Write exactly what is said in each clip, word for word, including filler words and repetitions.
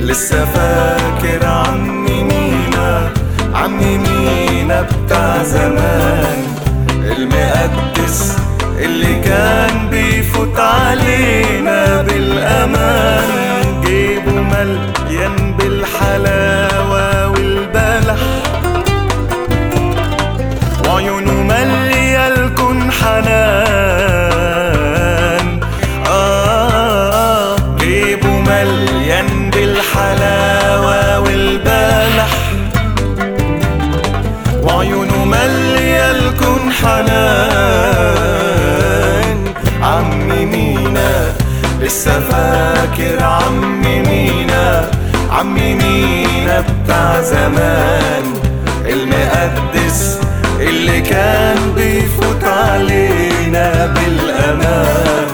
لسه فاكر عمي مينا، عمي مينا بتاع زمان، المقدس اللي كان بيفوت علينا بالأمان. جيبه مليان بالحلاوة والبلح، وعيونه مالية الكون حنان. آه جيبه مليان بالحلاوة والبلح، وعيونه مالية الكون حنان. عمي مينا لسه فاكر عمي مينا، عمي مينا بتاع زمان، المقدس اللي كان بيفوت علينا بالأمان.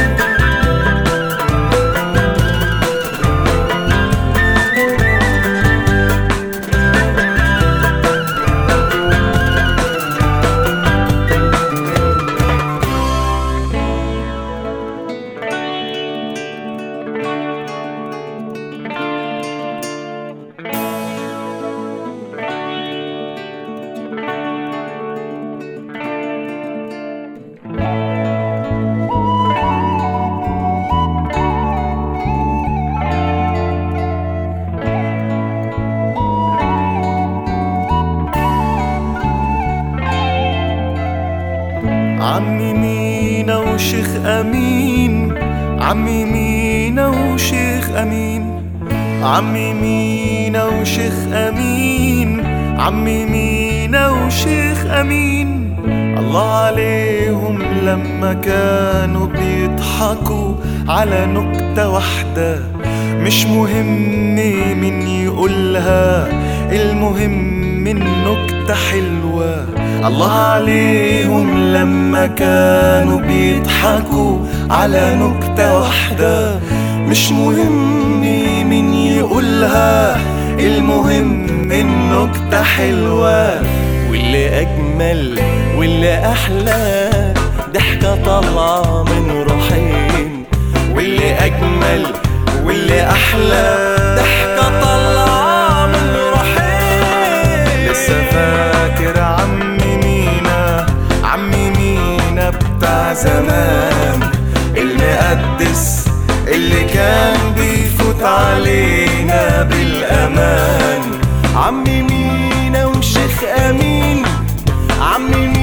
عمي مينا وشيخ أمين، عمي مينا وشيخ أمين، عمي مينا وشيخ أمين، عمي مينا وشيخ أمين. الله عليهم لما كانوا بيضحكوا على نكتة واحدة، مش مهم مين يقولها، المهم النكتة حلوة. الله عليهم لما كانوا بيضحكوا على نكتة واحدة، مش مهم مين يقولها، المهم النكتة حلوة. واللي أجمل واللي أحلى ضحكة طالعة من روحين، واللي أجمل واللي أحلى ضحكة طالعة من روحين. لسه فاكر عمي مينا، عمي مينا بتاع زمان، المقدس اللي كان بيفوت علينا بالأمان. عمي مينا وشيخ أمين، عمي